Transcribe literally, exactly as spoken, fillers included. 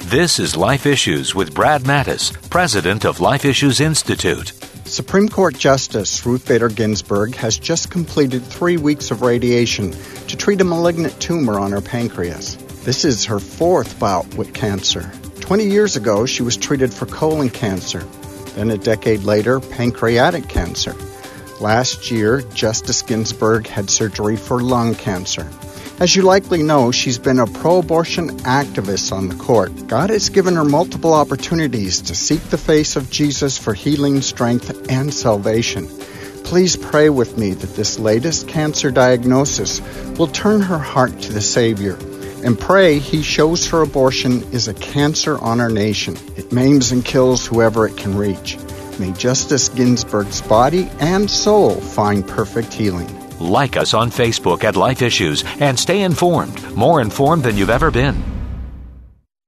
This is Life Issues with Brad Mattis, president of Life Issues Institute. Supreme Court Justice Ruth Bader Ginsburg has just completed three weeks of radiation to treat a malignant tumor on her pancreas. This is her fourth bout with cancer. Twenty years ago, she was treated for colon cancer. Then a decade later, pancreatic cancer. Last year, Justice Ginsburg had surgery for lung cancer. As you likely know, she's been a pro-abortion activist on the court. God has given her multiple opportunities to seek the face of Jesus for healing, strength, and salvation. Please pray with me that this latest cancer diagnosis will turn her heart to the Savior. And pray He shows her abortion is a cancer on our nation. It maims and kills whoever it can reach. May Justice Ginsburg's body and soul find perfect healing. Like us on Facebook at Life Issues and stay informed, more informed than you've ever been.